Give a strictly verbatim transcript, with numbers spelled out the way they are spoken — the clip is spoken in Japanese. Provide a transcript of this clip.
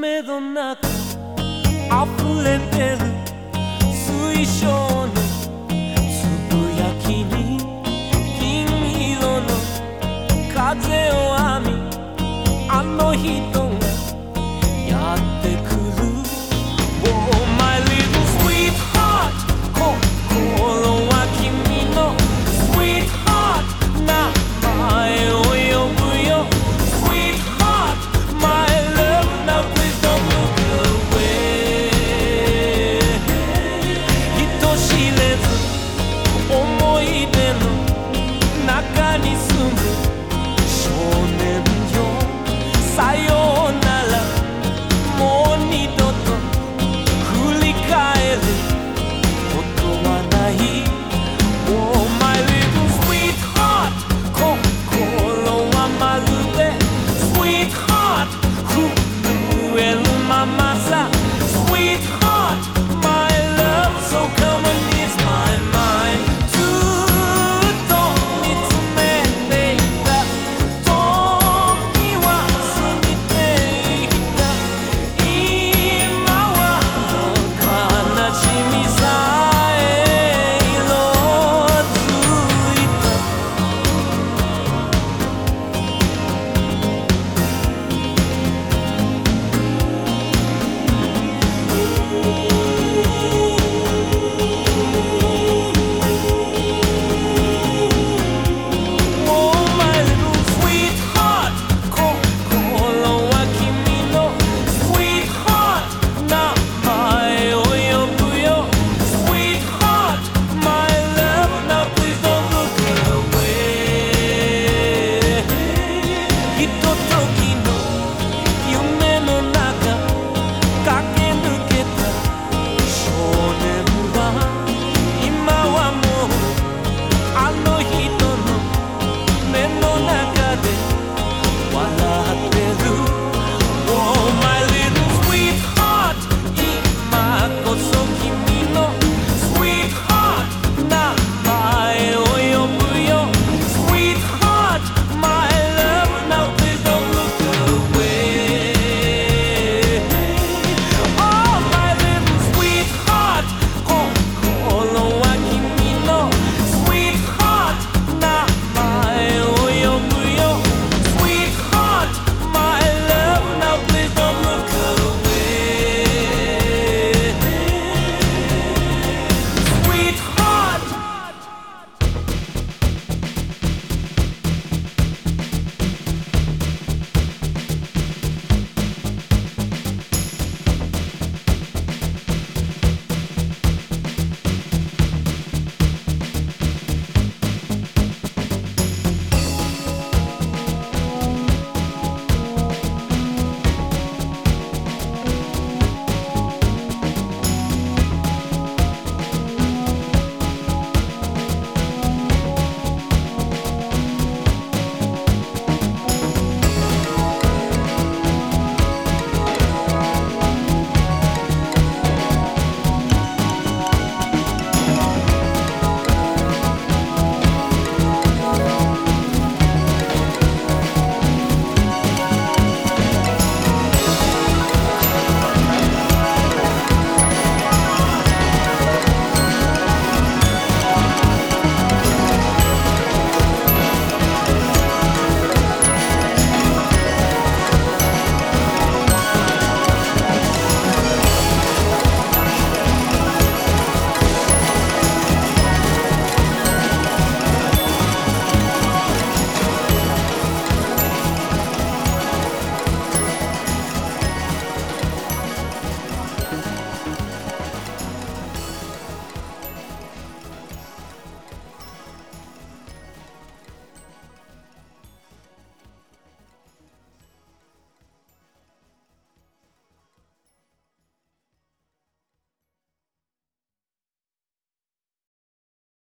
めどなく溢れてる水晶のつぶやきに銀色の風を編みあの人がやってくる Oh my little sweetheart 心は君の Sweetheart 名前を呼ぶよ Sweetheart my love now please don't look away 人知れず思い出の中に住む少年よさようならもう二度と振り返ることはない Oh my little sweetheart 心はまるで Sweetheart 震えるままさ Sweetheart my love so come and ease my mind ずっと見つめていた時は過ぎていった今は悲しみさえ色づいたOh my little sweetheart 心は君の Sweetheart 名前を呼ぶよ Sweetheart my love now please don't look away ひととき